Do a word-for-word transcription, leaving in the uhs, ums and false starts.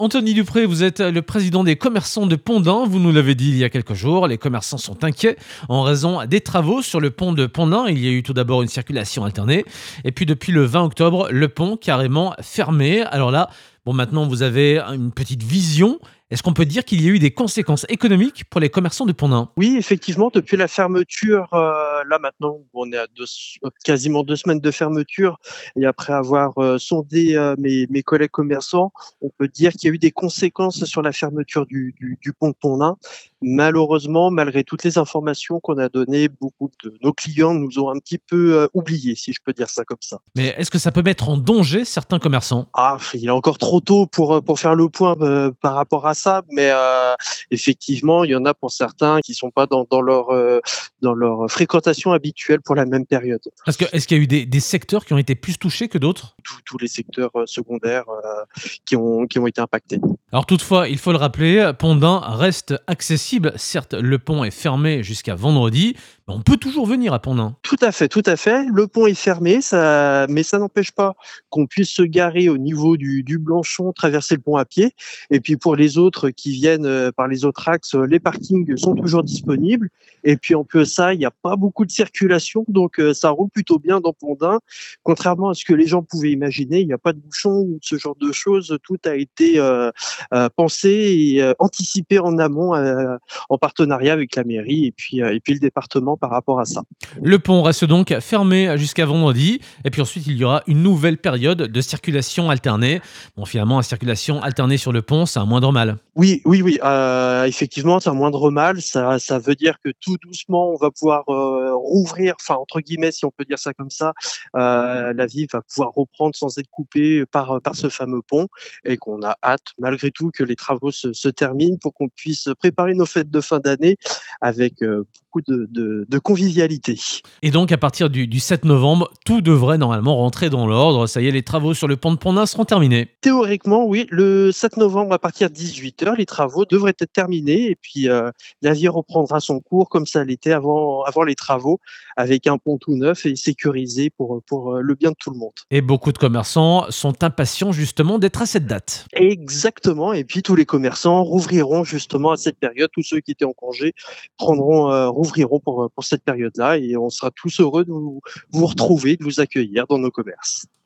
Anthony Dupré, vous êtes le président des commerçants de Pont-d'Ain. Vous nous l'avez dit il y a quelques jours, les commerçants sont inquiets en raison des travaux sur le pont de Pont-d'Ain. Il y a eu tout d'abord une circulation alternée et puis depuis le vingt octobre, le pont carrément fermé. Alors là, bon maintenant vous avez une petite vision. Est-ce qu'on peut dire qu'il y a eu des conséquences économiques pour les commerçants de Pont-d'Ain? Oui, effectivement, depuis la fermeture, heu, là maintenant, on est à deux s quasiment deux semaines de fermeture et après avoir, heu, sondé, heu, mes mes collègues commerçants, on peut dire qu'il y a eu des conséquences sur la fermeture du du du pont de Pont-d'Ain. Malheureusement, malgré toutes les informations qu'on a données, beaucoup de nos clients nous ont un petit peu, heu, oubliés, si je peux dire ça comme ça. Mais est-ce que ça peut mettre en danger certains commerçants? Ah, il est encore trop tôt pour, heu, pour faire le point, heu, par rapport à ça, mais heu, effectivement, il y en a pour certains qui sont pas dans dans leur, heu, dans leur fréquentation habituelle pour la même période. Parce que est-ce qu'il y a eu des, des secteurs qui ont été plus touchés que d'autres? Tous tous les secteurs, heu, secondaires, heu, qui ont qui ont été impactés. Alors toutefois, il faut le rappeler, Pont-d'Ain reste accessible. Certes, le pont est fermé jusqu'à vendredi, mais on peut toujours venir à Pont-d'Ain. Tout à fait, tout à fait. Le pont est fermé, ça mais ça n'empêche pas qu'on puisse se garer au niveau du du Blanchon, traverser le pont à pied et puis pour les autres qui viennent, heu, par les autres axes, heu, les parkings sont toujours disponibles et puis en plus de ça, il y a pas beaucoup de circulation donc heu, ça roule plutôt bien dans Pont-d'Ain. Contrairement à ce que les gens pouvaient imaginer, il n'y a pas de bouchons ou ce genre de choses. Tout a été, heu heu, pensé et heu, anticipé en amont, heu, en partenariat avec la mairie et puis, heu et puis le département par rapport à ça. Le pont reste donc fermé jusqu'à vendredi, et puis ensuite il y aura une nouvelle période de circulation alternée. Bon, finalement, la circulation alternée sur le pont, c'est un moindre mal. Oui, oui, oui, heu, effectivement, c'est un moindre mal. Ça ça veut dire que tout doucement, on va pouvoir, heu, rouvrir, enfin, entre guillemets, si on peut dire ça comme ça, heu, la vie va pouvoir reprendre sans être coupée par, par ce fameux pont et qu'on a hâte, malgré tout, que les travaux se se terminent pour qu'on puisse préparer nos fêtes de fin d'année avec, heu, beaucoup de de de convivialité. Et donc, à partir du, du sept novembre, tout devrait normalement rentrer dans l'ordre. Ça y est, les travaux sur le pont de Pont-d'Ain seront terminés. Théoriquement, oui, le sept novembre à partir de dix-huit heures, les travaux devraient être terminés et puis, heu, la vie reprendra son cours comme ça l'était avant avant les travaux, avec un pont tout neuf et sécurisé pour, pour, heu, le bien de tout le monde. Et beaucoup de commerçants sont impatients justement d'être à cette date. Exactement et puis tous les commerçants rouvriront justement à cette période. Tous ceux qui étaient en congé prendront, heu, rouvriront pour, pour cette période-là et on sera tous heureux de vous vous retrouver, de vous accueillir dans nos commerces.